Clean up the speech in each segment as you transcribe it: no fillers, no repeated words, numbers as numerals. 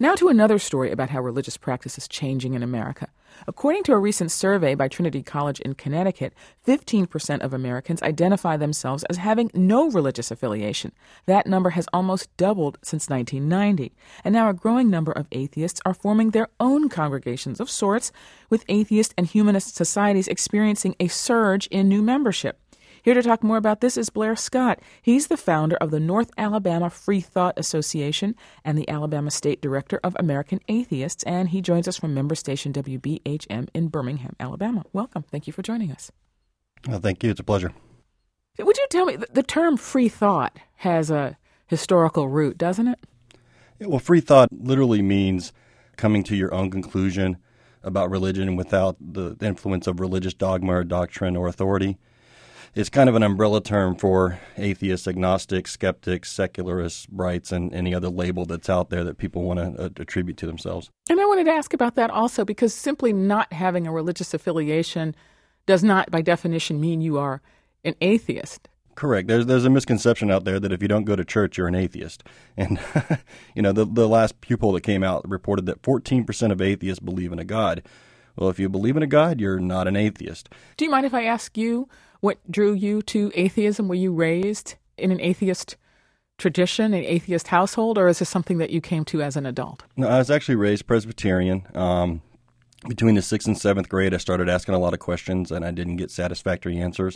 Now to another story about how religious practice is changing in America. According to a recent survey by Trinity College in Connecticut, 15% of Americans identify themselves as having no religious affiliation. That number has almost doubled since 1990. And now a growing number of atheists are forming their own congregations of sorts, with atheist and humanist societies experiencing a surge in new membership. Here to talk more about this is Blair Scott. He's the founder of the North Alabama Free Thought Association and the Alabama State Director of American Atheists, and he joins us from member station WBHM in Birmingham, Alabama. Welcome. Thank you for joining us. Well, thank you. It's a pleasure. Would you tell me, the term free thought has a historical root, doesn't it? Well, free thought literally means coming to your own conclusion about religion without the influence of religious dogma or doctrine or authority. It's kind of an umbrella term for atheists, agnostics, skeptics, secularists, brights, and any other label that's out there that people want to attribute to themselves. And I wanted to ask about that also, because simply not having a religious affiliation does not, by definition, mean you are an atheist. Correct. There's a misconception out there that if you don't go to church, you're an atheist. And, the last pew poll that came out reported that 14% of atheists believe in a God. Well, if you believe in a God, you're not an atheist. Do you mind if I ask you what drew you to atheism? Were you raised in an atheist tradition, an atheist household, or is this something that you came to as an adult? No, I was actually raised Presbyterian. Between the 6th and 7th grade, I started asking a lot of questions, and I didn't get satisfactory answers.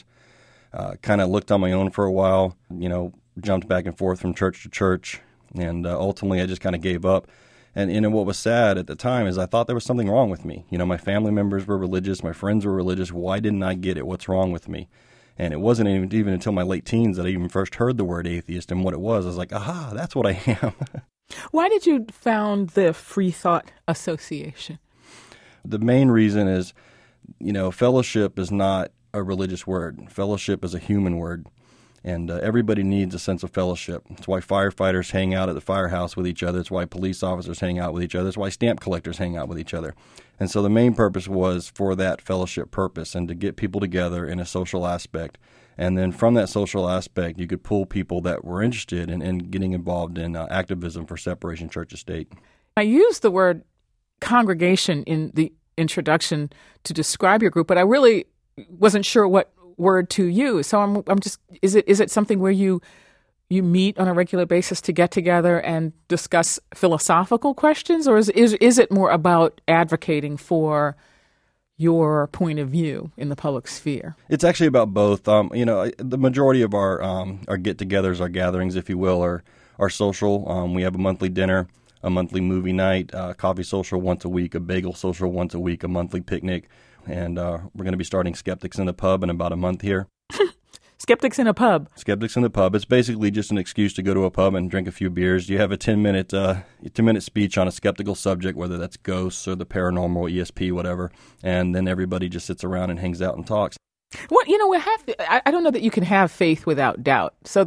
Kind of looked on my own for a while, jumped back and forth from church to church, and ultimately I just kind of gave up. And what was sad at the time is I thought there was something wrong with me. My family members were religious. My friends were religious. Why didn't I get it? What's wrong with me? And it wasn't even until my late teens that I even first heard the word atheist and what it was. I was like, aha, that's what I am. Why did you found the Free Thought Association? The main reason is, fellowship is not a religious word. Fellowship is a human word. And everybody needs a sense of fellowship. It's why firefighters hang out at the firehouse with each other. It's why police officers hang out with each other. It's why stamp collectors hang out with each other. And so the main purpose was for that fellowship purpose and to get people together in a social aspect. And then from that social aspect, you could pull people that were interested in getting involved in activism for separation church and state. I used the word congregation in the introduction to describe your group, but I really wasn't sure what word to use. So I'm just, is it something where you meet on a regular basis to get together and discuss philosophical questions, or is it more about advocating for your point of view in the public sphere? It's actually about both. The majority of our get-togethers, our gatherings, if you will, are social. We have a monthly dinner, a monthly movie night, coffee social once a week, a bagel social once a week, a monthly picnic. And we're going to be starting Skeptics in the Pub in about a month here. Skeptics in a Pub? Skeptics in the Pub. It's basically just an excuse to go to a pub and drink a few beers. You have a 2-minute speech on a skeptical subject, whether that's ghosts or the paranormal, ESP, whatever. And then everybody just sits around and hangs out and talks. Well, I don't know that you can have faith without doubt. So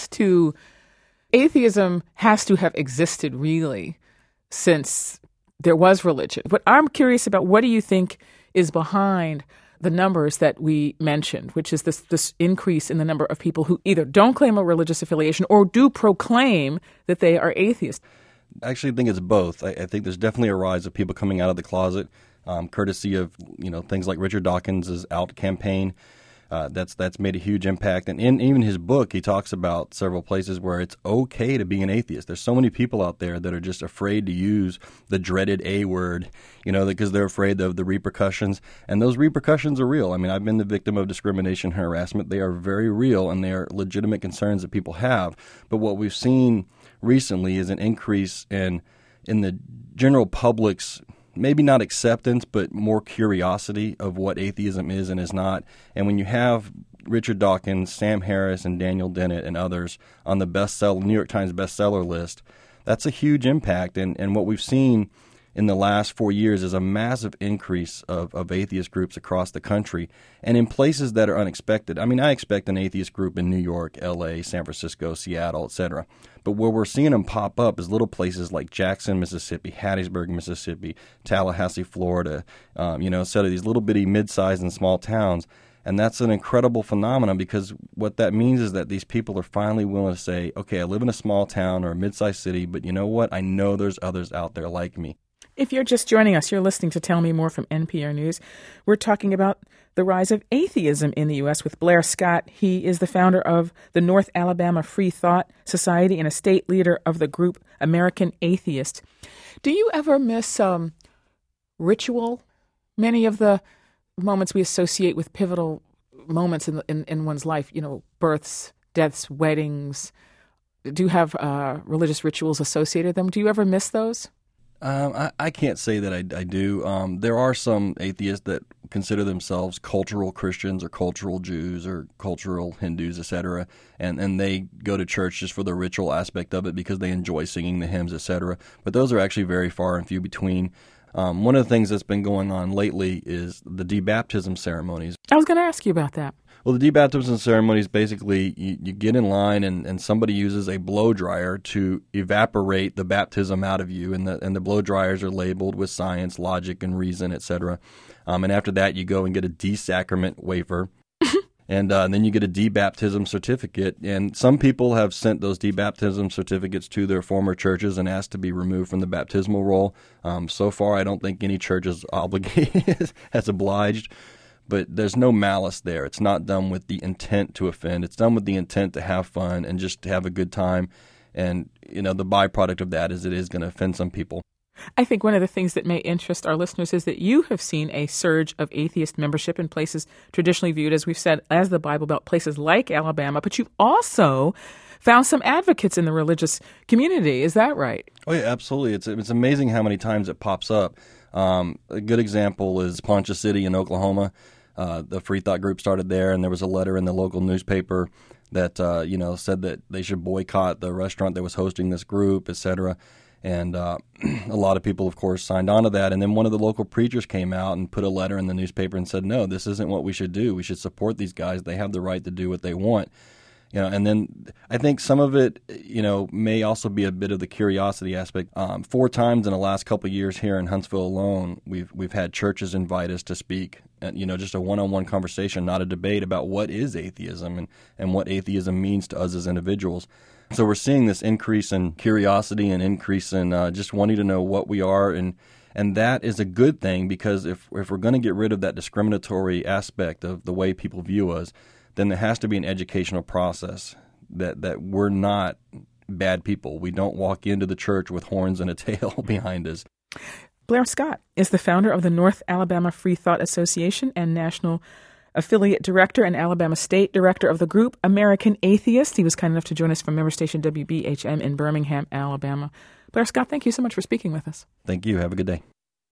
atheism has to have existed really since there was religion. But I'm curious about, what do you think is behind the numbers that we mentioned, which is this increase in the number of people who either don't claim a religious affiliation or do proclaim that they are atheists? I actually think it's both. I think there's definitely a rise of people coming out of the closet, courtesy of things like Richard Dawkins' Out campaign. That's made a huge impact. And in even his book, he talks about several places where it's okay to be an atheist. There's so many people out there that are just afraid to use the dreaded A word, because they're afraid of the repercussions. And those repercussions are real. I mean, I've been the victim of discrimination and harassment. They are very real, and they are legitimate concerns that people have. But what we've seen recently is an increase in the general public's, maybe not acceptance, but more curiosity of what atheism is and is not. And when you have Richard Dawkins, Sam Harris, and Daniel Dennett and others on the New York Times bestseller list, that's a huge impact. And what we've seen in the last 4 years is a massive increase of atheist groups across the country and in places that are unexpected. I mean, I expect an atheist group in New York, L.A., San Francisco, Seattle, etc. But where we're seeing them pop up is little places like Jackson, Mississippi, Hattiesburg, Mississippi, Tallahassee, Florida, instead of these little bitty mid-sized and small towns. And that's an incredible phenomenon, because what that means is that these people are finally willing to say, okay, I live in a small town or a mid-sized city, but you know what? I know there's others out there like me. If you're just joining us, you're listening to Tell Me More from NPR News. We're talking about the rise of atheism in the U.S. with Blair Scott. He is the founder of the North Alabama Free Thought Society and a state leader of the group American Atheist. Do you ever miss ritual? Many of the moments we associate with pivotal moments in one's life, births, deaths, weddings, do have religious rituals associated with them. Do you ever miss those? I can't say that I do. There are some atheists that consider themselves cultural Christians or cultural Jews or cultural Hindus, etc., and they go to church just for the ritual aspect of it because they enjoy singing the hymns, etc. But those are actually very far and few between. One of the things that's been going on lately is the debaptism ceremonies. I was going to ask you about that. Well, the debaptism ceremony is basically you get in line and somebody uses a blow dryer to evaporate the baptism out of you, and the blow dryers are labeled with science, logic, and reason, etc. And after that, you go and get a de-sacrament wafer, and then you get a debaptism certificate. And some people have sent those debaptism certificates to their former churches and asked to be removed from the baptismal roll. So far, I don't think any church is obligated, has obliged. But there's no malice there. It's not done with the intent to offend. It's done with the intent to have fun and just to have a good time. And, the byproduct of that is it is going to offend some people. I think one of the things that may interest our listeners is that you have seen a surge of atheist membership in places traditionally viewed, as we've said, as the Bible Belt, places like Alabama. But you've also found some advocates in the religious community. Is that right? Oh, yeah, absolutely. It's amazing how many times it pops up. A good example is Poncha City in Oklahoma. The Free Thought group started there, and there was a letter in the local newspaper that said that they should boycott the restaurant that was hosting this group, etc. And a lot of people, of course, signed on to that. And then one of the local preachers came out and put a letter in the newspaper and said, no, this isn't what we should do. We should support these guys. They have the right to do what they want. And then I think some of it, may also be a bit of the curiosity aspect. 4 times in the last couple of years here in Huntsville alone, we've had churches invite us to speak, just a one-on-one conversation, not a debate about what is atheism and what atheism means to us as individuals. So we're seeing this increase in curiosity and increase in just wanting to know what we are, and that is a good thing, because if we're going to get rid of that discriminatory aspect of the way people view us, then there has to be an educational process that we're not bad people. We don't walk into the church with horns and a tail behind us. Blair Scott is the founder of the North Alabama Free Thought Association and national affiliate director and Alabama state director of the group American Atheist. He was kind enough to join us from member station WBHM in Birmingham, Alabama. Blair Scott, thank you so much for speaking with us. Thank you. Have a good day.